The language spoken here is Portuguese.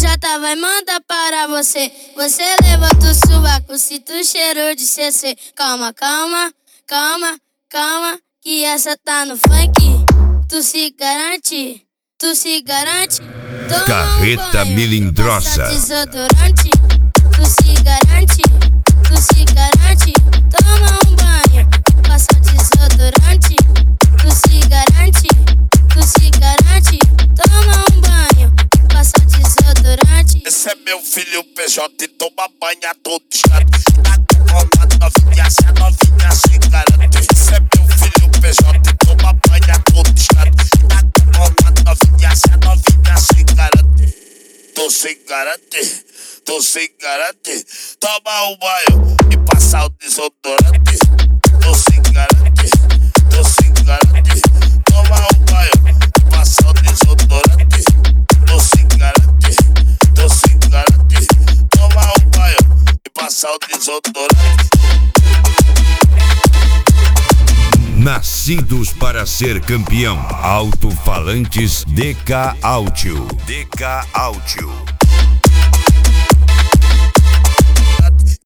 Projota vai mandar para você. Você levanta o sovaco, sinto o cheiro de CC. Calma, calma, calma, calma, que essa tá no funk. Tu se garante, tu se garante. Toma Carreta banho, Melindrosa. passa desodorante. Tu se garante, tu se garante. Toma banho, passa desodorante. Tu se garante, tu se garante. Toma banho, passa desodorante. Esse é meu filho PJ e toma banho todo escado. Tá com uma novinha, se a novinha se garante. Esse é meu filho PJ e toma banho todo escado. Tá com uma novinha, se a novinha se garante. Tu se garante, tu se garante. Toma um banho e passa o desodorante. Tu se garante, tu se garante. Toma um banho e passa o desodorante. Tu se garante, tu se garante. Toma um banho e passa o desodorante. Nascidos para ser campeão. Alto-falantes DK Audio. DK Audio.